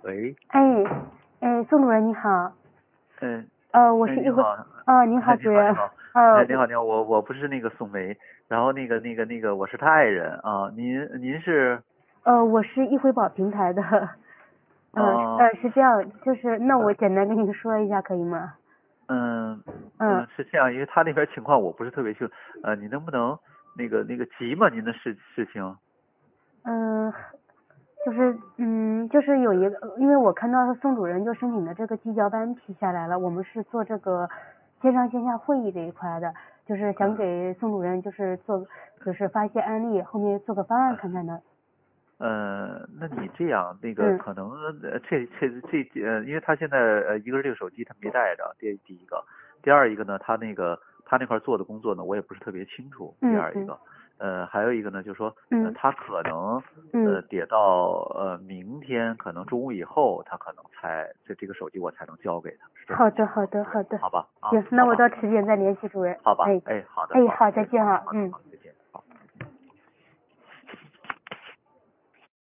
喂， 哎，宋主任你好， 嗯， 我是一会， 您好， 您好哎， 主任， 您好，您好， 呃， 哎，您好，您好，我不是那个宋梅，然后我是他爱人啊，您是， 我是易惠宝平台的， 哦， 是这样，就是那我简单跟您说一下可以吗？ 嗯嗯是这样，因为他那边情况我不是特别清楚，你能不能急吗？您的事情？ 嗯，就是有一个，因为我看到宋主任就申请的这个绩效班批下来了，我们是做这个线上线下会议这一块的，就是想嗯给宋主任就是发一些案例，后面做个方案嗯。 看看的。 那你这样， 嗯可能因为他现在一个是这个手机他没带着，第一个，第二一个呢，他那块做的工作呢，我也不是特别清楚。第嗯嗯二一个，还有一个呢，就是说， 嗯他可能嗯。 得到明天可能中午以后，他可能才这个手机我才能交给他，是这么好的， 个情况。 好的， 对， 好的， 好吧，啊， 行，那好吧， 我到迟点再联系主任。 好吧， 哎， 哎，好的， 哎， 好， 好，再哎， 见哈， 好的， 嗯。 好的。